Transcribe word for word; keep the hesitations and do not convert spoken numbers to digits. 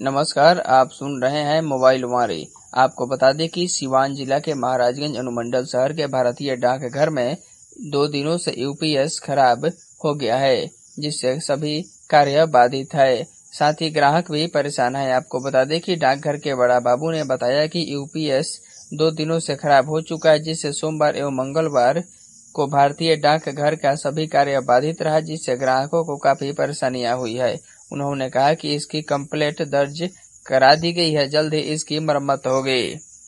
नमस्कार, आप सुन रहे हैं मोबाइल वारी। आपको बता दें कि सिवान जिला के महाराजगंज अनुमंडल शहर के भारतीय डाकघर में दो दिनों से यूपीएस खराब हो गया है, जिससे सभी कार्य बाधित है। साथ ही ग्राहक भी परेशान है। आपको बता दें कि डाकघर के बड़ा बाबू ने बताया कि यूपीएस दो दिनों से खराब हो चुका है, जिससे सोमवार एवं मंगलवार को भारतीय डाकघर का सभी कार्य बाधित रहा, जिससे ग्राहकों को काफी परेशानियां हुई है। उन्होंने कहा कि इसकी कंप्लेंट दर्ज करा दी गई है, जल्द ही इसकी मरम्मत होगी।